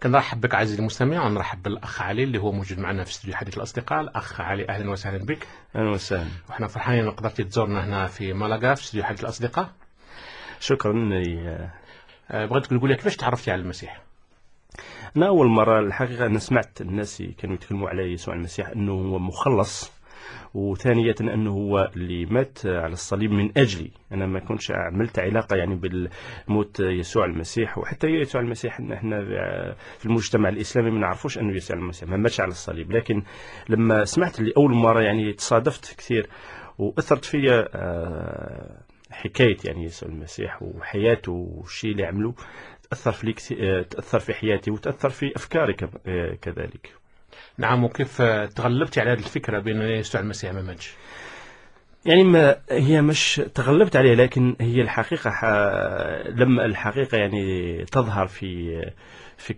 كنرحب بك عزيزي المستمع، ونرحب بالأخ علي اللي هو موجود معنا في استوديو حديث الأصدقاء. الأخ علي أهلا وسهلا بك. أهلا وسهلا. وإحنا فرحانين إنك قدرتي تزورنا هنا في مالاغا في استوديو حديث الأصدقاء. شكرا. بغيتك تقول لي كيفاش تعرفتي على المسيح؟ أنا أول مرة الحقيقة أنا سمعت الناس كانوا يتكلموا على يسوع المسيح أنه هو مخلص، وثانية أنه هو اللي مات على الصليب من أجلي. أنا ما كنتش عملت علاقة يعني بالموت يسوع المسيح، وحتى يسوع المسيح إحنا في المجتمع الإسلامي ما نعرفوش أنه يسوع المسيح ما ماتش على الصليب. لكن لما سمعت لأول مرة يعني تصادفت كثير وأثرت فيا حكاية يعني يسوع المسيح وحياته والشيء اللي عمله، تأثر في حياتي وتأثر في أفكاري كذلك. نعم. وكيف تغلبتي على هذه الفكرة بأن يسوع المسيح ما ماتش؟ يعني ما هي مش تغلبت عليها، لكن هي الحقيقة لما الحقيقة يعني تظهر في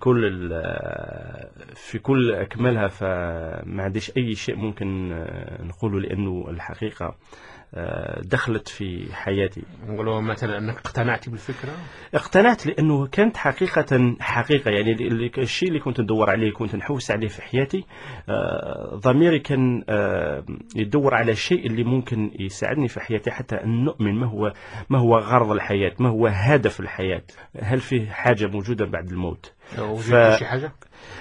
كل أكملها، فما عنديش أي شيء ممكن نقوله، لأنه الحقيقة دخلت في حياتي. نقولوا مثلا أنك اقتنعتي بالفكرة؟ اقتنعت لأنه كانت حقيقة يعني الشيء اللي كنت ندور عليه، كنت نحوس عليه في حياتي. ضميري كان يدور على الشيء اللي ممكن يساعدني في حياتي حتى أن نؤمن ما هو غرض الحياة، ما هو هدف الحياة، هل في حاجة موجودة بعد الموت. وجدت شي حاجة؟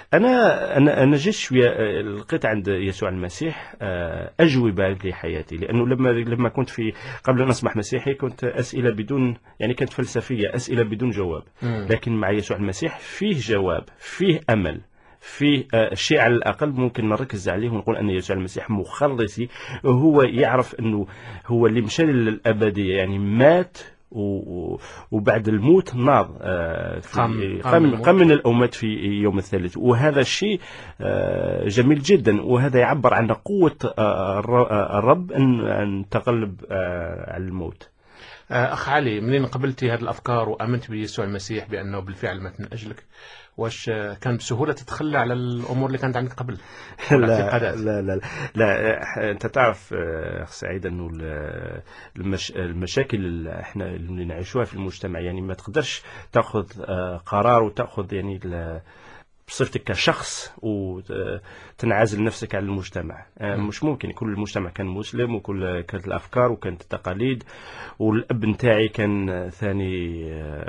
أنا جيت شوية لقيت عند يسوع المسيح أجوبة لحياتي، لأنه لما كنت قبل أن أصبح مسيحي كنت أسئلة بدون يعني كانت فلسفية، أسئلة بدون جواب. لكن مع يسوع المسيح فيه جواب، فيه أمل، في شيء على الأقل ممكن نركز عليه ونقول أن يسوع المسيح مخلصي. هو يعرف أنه هو اللي مشى للأبدية، يعني مات وبعد الموت ناض، قام من الأموات في يوم الثالث. وهذا الشيء جميل جدا، وهذا يعبر عن قوة الرب أن تغلب على الموت. أخ علي، منين قبلتي هذه الأفكار وأمنت بيسوع المسيح بأنه بالفعل مات من أجلك، واش كان بسهولة تتخلى على الأمور اللي كانت عندك قبل؟ لا. أنت تعرف أخ سعيد أنه المشاكل اللي احنا اللي نعيشوها في المجتمع، يعني ما تقدرش تأخذ قرار وتأخذ يعني بصفتك كشخص وتنعزل نفسك عن المجتمع. مش ممكن. كل المجتمع كان مسلم، وكل كانت الأفكار وكانت التقاليد، والأب نتاعي كان ثاني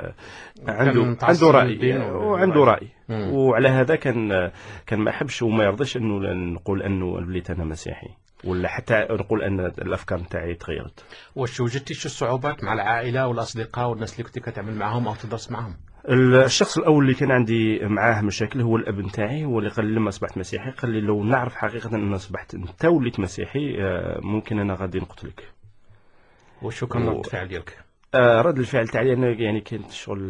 عنده رأي وعنده رأي، وعلى هذا كان ما أحبش وما يرضيش أنه نقول أنه وليت أنا مسيحي، ولا حتى نقول أن الأفكار نتاعي تغيرت. واش وجدتي شو الصعوبات مع العائلة والأصدقاء والناس اللي كنت كتعمل معهم أو تدرس معهم؟ الشخص الأول اللي كان عندي معاه مشاكل هو الأب نتاعي، هو اللي قال لي لما أصبحت مسيحي، قال لي لو نعرف حقيقة أن أصبحت أنت وليت مسيحي ممكن أنا غادي نقتلك. وشو كان رد الفعل ديالك؟ رد الفعل تاعي أنا يعني كنت شغل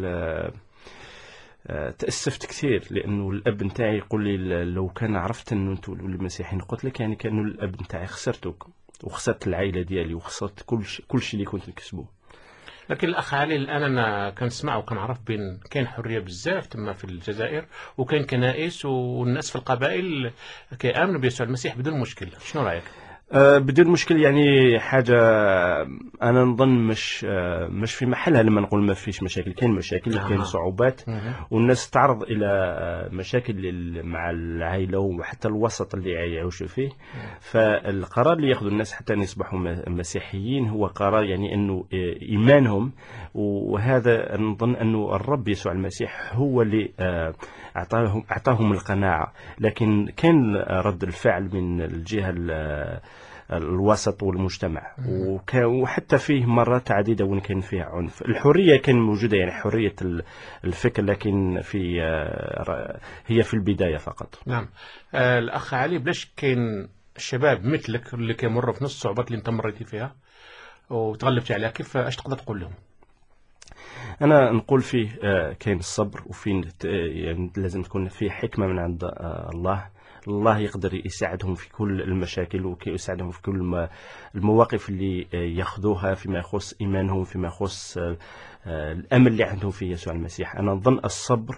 تأسفت كثير، لأنه الأب نتاعي يقول لي لو كان عرفت أنه أنت ولي مسيحي نقتلك، يعني كأنه الأب نتاعي خسرتك وخسرت العائلة ديالي وخسرت كل شيء اللي كنت نكسبه. لكن الأخ علي، الآن أنا كنسمع وكنعرف بين كاين حرية بزاف تما في الجزائر، وكاين كنائس والناس في القبائل كيآمنوا بيسوع المسيح بدون مشكل. شنو رأيك؟ بدون مشكل، يعني حاجة أنا نظن مش في محلها لما نقول ما فيش مشاكل. كاين مشاكل، كاين صعوبات، والناس تعرض إلى مشاكل مع العائلة وحتى الوسط اللي يعيشوا فيه. فالقرار اللي يأخذوا الناس حتى أن يصبحوا مسيحيين هو قرار يعني أنه إيمانهم، وهذا نظن أنه الرب يسوع المسيح هو اللي أعطاهم القناعة. لكن كان رد الفعل من الجهة الوسط والمجتمع، وحتى فيه مرات عديدة وين كان فيها عنف. الحرية كان موجودة، يعني حرية الفكر، لكن هي في البداية فقط. نعم. الأخ علي، بلاش كاين الشباب مثلك اللي كيمروا في نفس الصعوبات اللي انت مريتي فيها وتغلبتي عليها، كيف اش تقدر تقول لهم؟ أنا نقول فيه كاين الصبر، وفيه يعني لازم تكون فيه حكمة من عند الله يقدر يساعدهم في كل المشاكل، ويساعدهم في كل المواقف اللي ياخذوها فيما يخص إيمانهم، فيما يخص الأمل اللي عندهم في يسوع المسيح. أنا نظن الصبر،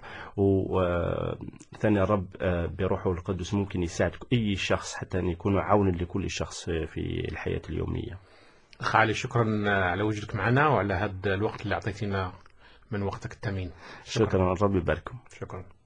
وثاني الرب بروحه القدس ممكن يساعد أي شخص حتى أن يكون عونا لكل شخص في الحياة اليومية. أخ علي، شكرا على وجودك معنا وعلى هذا الوقت اللي أعطيتنا من وقتك الثمين. شكرا. الرب يباركم. شكرا.